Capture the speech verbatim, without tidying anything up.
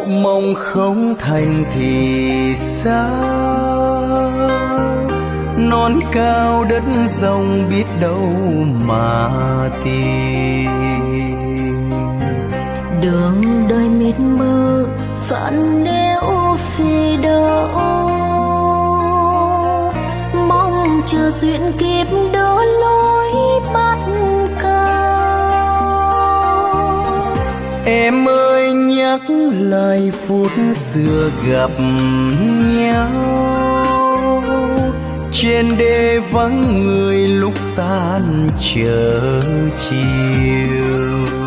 mong không thành thì sao, non cao đất rộng biết đâu mà tìm. Đường đời mịt mờ phận đeo phi đâu, mong chờ duyên kiếp đó lối bắt cao. Em ơi nhắc lại phút xưa gặp nhau, trên đê vắng người lúc tan chờ chiều.